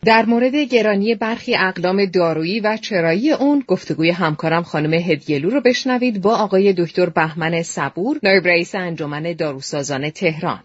در مورد گرانی برخی اقلام دارویی و چرایی اون گفتگوی همکارم خانم هدیه‌لو رو بشنوید با آقای دکتر بهمن صبور، نایب رئیس انجمن داروسازان تهران.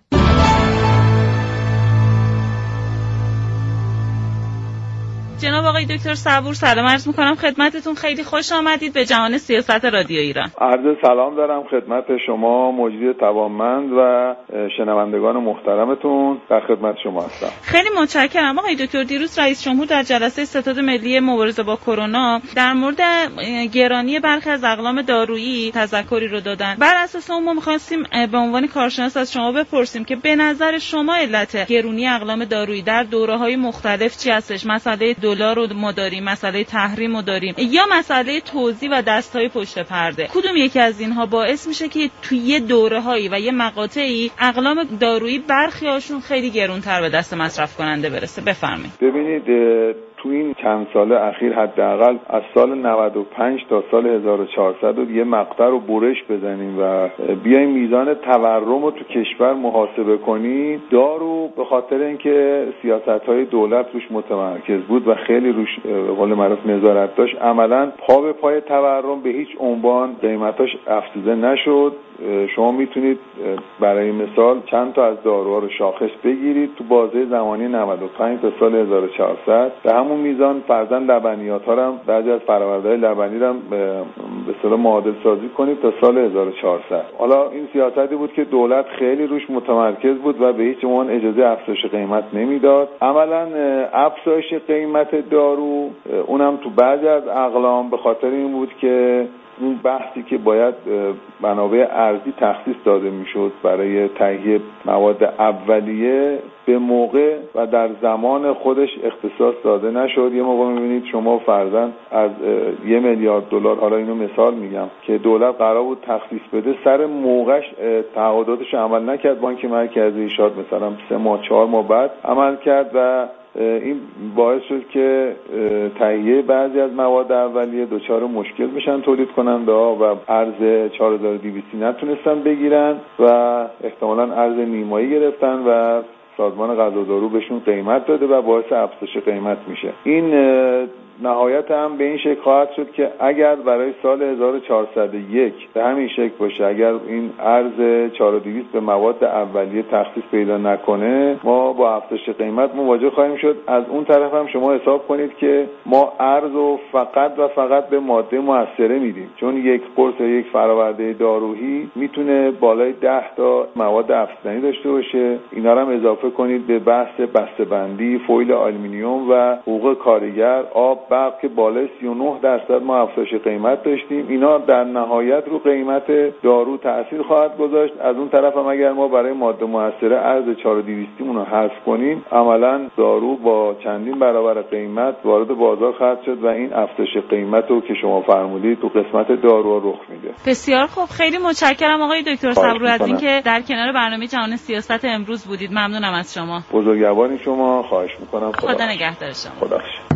جناب آقای دکتر صبور، سلام عرض می‌کنم خدمتتون. خیلی خوش آمدید به جهان سیاست رادیو ایران. عرض سلام دارم خدمت شما مجری توانمند و شنوندگان محترمتون، در خدمت شما هستم. خیلی متشکرم آقای دکتر. دیروز رئیس جمهور در جلسه ستاد ملی مبارزه با کرونا در مورد گرانی برخی از اقلام دارویی تذکری رو دادن. بر اساس اون ما می‌خواستیم به عنوان کارشناس از شما بپرسیم که به نظر شما علت گرانی اقلام دارویی در دوره‌های مختلف چی هستش؟ مسئله دلار رو ما داریم، مسئله تحریم رو داریم، یا مسئله توزیع و دستای پشت پرده. کدوم یکی از اینها باعث میشه که توی یه دوره‌هایی و یه مقاطعی اقلام دارویی برخی هاشون خیلی گران‌تر به دست مصرف کننده برسه؟ بفرمایید. ببینید تو این چند سال اخیر حداقل از سال 95 تا سال 1400 یه مقطع رو برش بزنیم و بیایم میزان تورم رو تو کشور محاسبه کنیم. دارو به خاطر اینکه سیاست‌های دولت روش متمرکز بود و خیلی روش به قول معروف نظارت داشت، عملاً پا به پای تورم به هیچ عنوان قیمتاش افزوده نشد. شما میتونید برای مثال چند تا از داروها رو شاخص بگیرید تو بازه زمانی 95 تا سال 1400 به همون میزان فرضاً لبنیات ها هم بعضی از فرآوردهای لبنی رو به اصطلاح معادل سازی کنید تا سال 1400. حالا این سیاستی بود که دولت خیلی روش متمرکز بود و به هیچ عنوان اجازه افزایش قیمت نمیداد. عملاً افزایش قیمت دارو اونم تو بعضی از اقلام به خاطر این بود که اون بحثی که باید منابع ارزی تخصیص داده میشد برای تهیه مواد اولیه به موقع و در زمان خودش اختصاص داده نشد. یه موقع میبینید شما فرضاً از 1 میلیارد دلار، حالا اینو مثال میگم، که دولت قرار بود تخصیص بده، سر موقعش تعهداتش عمل نکرد. بانک مرکزی ایشاد مثلا 3 ماه 4 ماه بعد عمل کرد و این باعث شد که تهیه بعضی از مواد اولیه دچار مشکل بشن تولید کننده‌ها و ارز 4200 نتونستن بگیرن و احتمالاً ارز نیمایی گرفتن و سازمان غذا و دارو بهشون قیمت داده و باعث افزایش قیمت میشه. این نهایت هم به این شکل خواهد شد که اگر برای سال 1401 به همین شکل باشه، اگر این ارز 4200 به مواد اولیه تخصیص پیدا نکنه، ما با افزایش قیمت مواجه خواهیم شد. از اون طرف هم شما حساب کنید که ما ارز رو فقط و فقط به ماده مؤثره میدیم، چون یک قرص یک فرآورده دارویی میتونه بالای 10 تا مواد افزودنی داشته باشه. اینا رو هم اضافه کنید به بحث بسته‌بندی، فویل آلومینیوم و حقوق کارگر، آب، برق که بالای 39% ما افزایش قیمت داشتیم. اینا در نهایت رو قیمت دارو تأثیر خواهد گذاشت. از اون طرف هم اگر ما برای ماده مؤثره ارز 4200 مون رو حذف کنیم، عملاً دارو با چندین برابر قیمت وارد بازار خواهد شد و این افزایش قیمت رو که شما فرمودید تو قسمت دارو رخ میده. بسیار خوب، خیلی متشکرم آقای دکتر صبور از اینکه در کنار برنامه جهان سیاست امروز بودید. ممنونم از شما. بزرگوارین شما، خواهش میکنم. خدا نگهدار شما. خدا